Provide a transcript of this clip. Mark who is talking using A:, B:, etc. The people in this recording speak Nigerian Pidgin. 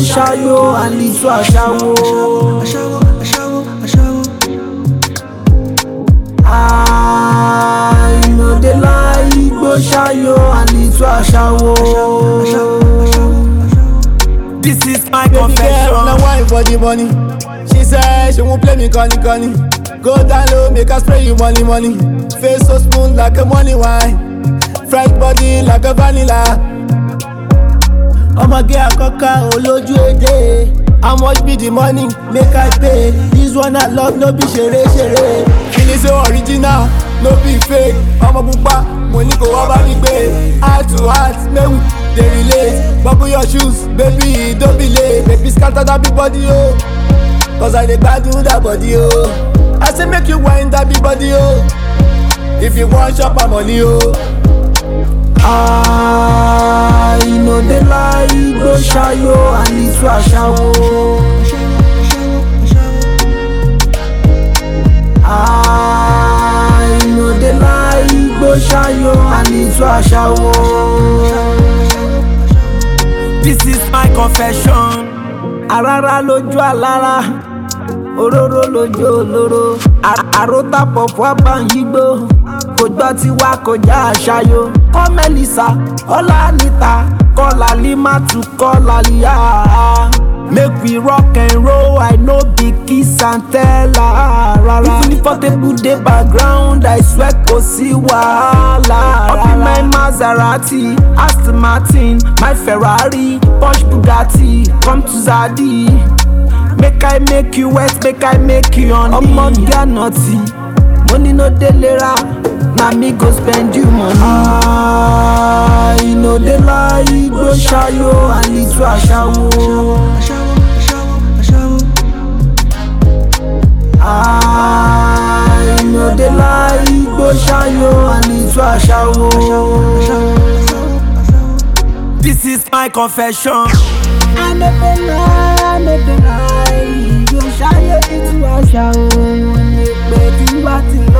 A: ṣayó and little aṣawo. I no dey lie, Igbo ṣayó and little aṣawo. This is my confession.
B: Now wine for the money. She said she won't play me conny. Go down low, make her spray you money. Face so smooth like a money wine. Fresh body like a vanilla. I'ma get a coca olójú èdè. How much be the money? Make I pay. This one I love, no be shere. Feeling so original, no be fake. Ọmọ pupa, mo ní kó wá bá mi gbé. Heart to heart, make we dey relate. Bubble your shoes, baby, don't be late. Baby scatter that big body, oh. Cause I dey gbadun that body, oh. I say make you wind that big body, oh. If you want chop my money, oh.
A: I no dey lie, Igbo ṣayó and little aṣawo. I no dey lie, Igbo ṣayó and little aṣawo. This is my confession. Arara lójú alára, òróró lójú olóró. Àròtà pọ̀pọ̀ àbáyígbó, kò gbọ́ tí wá kọjá àṣàyò. Call Melissa, Ola Anita, call Alima to call Alia. Make we rock and roll, I know big kiss and tell her. Even if portable dey background, I swear kò sí wàhálà. Up in my Maserati, Aston Martin, my Ferrari, Porsche Bugatti, come to Zadi. Make I make you wet, make I make you honey. Ọmọ get naughty, money no dey lera, na me go spend you money. I no dey lie, Igbo ṣayó and little aṣawo. I no dey lie, Igbo ṣayó and little aṣawo. This is my confession. I no dey lie, Igbo ṣayó little aṣawo. Wọ́n ní pé tí wá ti